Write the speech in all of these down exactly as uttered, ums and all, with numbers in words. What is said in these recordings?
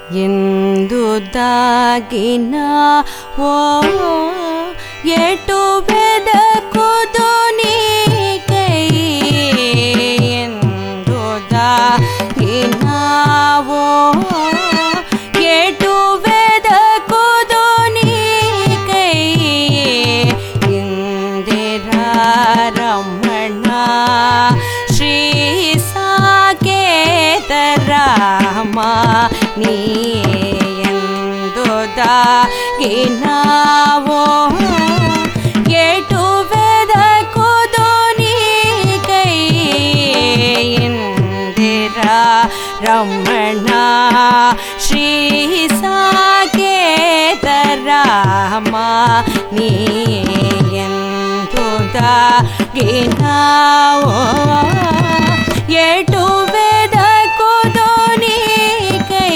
ಎಂದು ದಾಗಿನವೋ ಎಟು ಬೆದಕುದು ನೀ ಕೈ ಎಂದು ದಾಗಿನವೋ ಎಟು ಬೆದಕುದು ನೀ ಕೈ ಇಂದಿರಾ ರಮಣ ಶ್ರೀ ಸಾಕೇತ ರಾಮ ನೀ ಎಂದು ದಾಗಿನವೋ ಎಟು ಬೆದಕುದು ನೀ ಕೈ ಇಂದಿರಾ ರಮಣ ಶ್ರೀ ಸಾಕೇತ ರಾಮ ನೀ ಎಂದು ದಾಗಿನವೋ ಎಟು ಬೆದಕುದು ನೀ ಕೈ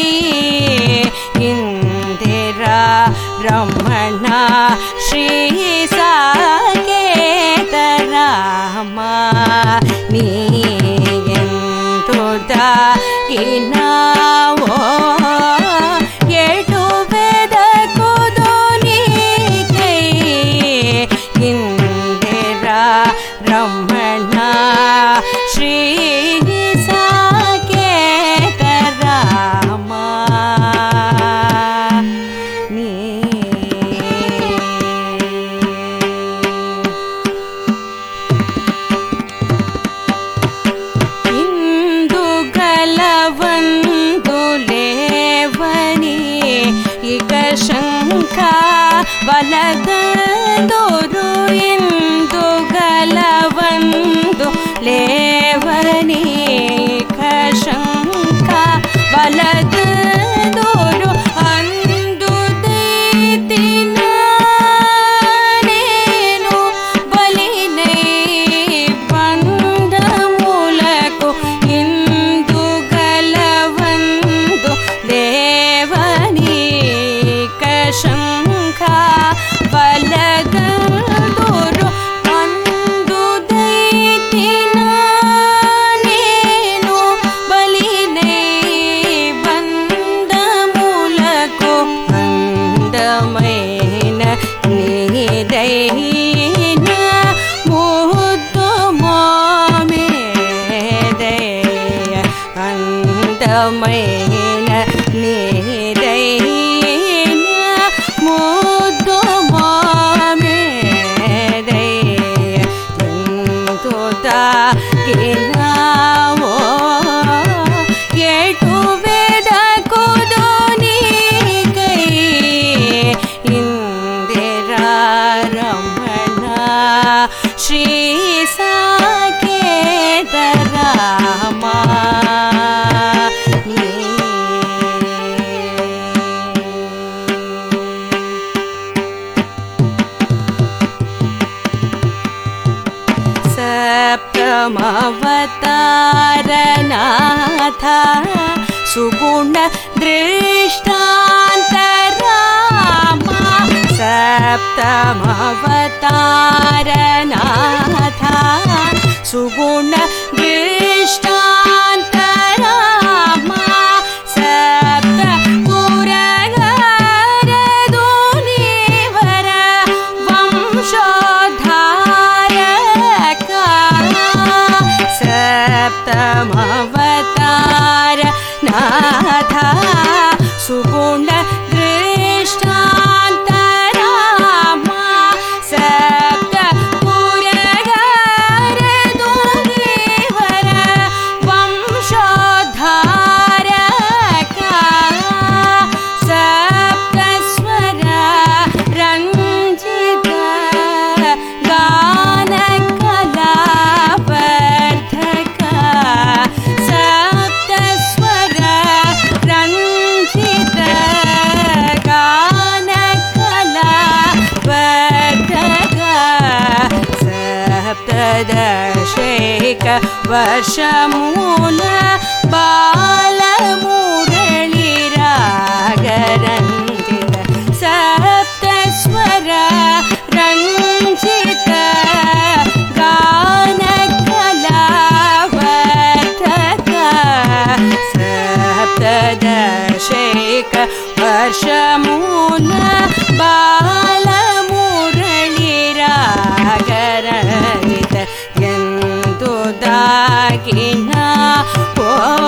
ಇಂದಿರಾ ರಮಣ ಶ್ರೀ ಸಾಕೇತ ರಾಮ ನೀ ಎಂದು ದಾಗಿನವೋ ಎಟು ಬೆದಕುದು ನೀ ಕೈ ಇಂದಿರಾ ರಮಣ ಶ್ರೀ ಸಾಕೇತ ರಾಮ ನೀ ಇಂದು ಗಲವಂದು ಲೇವನಿ ಈಗ ಶಂಖ ಬಲಗಂದೂರು ಇಂದು ಗಲವಂದು ಲೇವನಿ ಶಂಖ ಬಲಗಂದೂರು ಅಂದು ದೈತಿನ ನೇನು ಬಲಿನೈ ಬಂದ ಮೂಲಕು ಇಂದು ಗಲವಂದು ಲೇವನಿ ಶಂಖ ಬಲಗಂದೂರು ಅಂದು ದೈತಿನ ನೇನು ಬಲಿನೈ ಬಂದ ಮೂಲಕು ಅಂದಮೈನ ನೀದೈನ ಮುದ್ದು ಮೋಮೆದಯ ಅಂದಮೈನ ನೀದೈನ ಮುದ್ದು ಮೋಮೆದಯ ಎಂದು ದಾಗಿನವೋ ಎಟು ಬೆದಕುದು ನೀ ಕೈ ಇಂದಿರಾ ರಮಣ ಶ್ರೀ ಸಾಕೇತ ರಾಮ ನೀ ಸಪ್ತಮಾವತಾರನಾಥ ಸುಗುಣ ದೃಷ್ಟಾಂತ ರಾಮ ಸಪ್ತಮಾವತಾರನಾಥ ಸುಗುಣ ದೃಷ್ಟಾಂತ ರಾಮ ಸಪ್ತ ಪುರಗರದು ನೀವರ ವಂಶೋದ್ಧಾರಕ ಸಪ್ತಮಾವತಾರ ನಾಥ ಸುಗುಣ ದೃಷ್ಟಾಂತ ರಾಮ ಸಪ್ತ ಪುರಗರದು ನೀವರ ವಂಶೋದ್ಧಾರಕ ಸಪ್ತ ಸ್ವರ ರಂಜಿತ ಗಾನ ಕಲಾವರ್ಧಕ ಸಪ್ತ ಸ್ವರ ರಂಜಿತ ಗಾನ ಕಲಾವರ್ಧಕ ಸಪ್ತದಶೈಕ ವರ್ಷಮೂಲ ಬಾಲಮುರಳಿ ರಾಗರಂಜಿತ ಸಪ್ತ ಸ್ವರ ರಂಜಿತ ಗಾನ ಕಲಾವರ್ಧಕ ಸಪ್ತದಶೈಕ తాకిన ఓ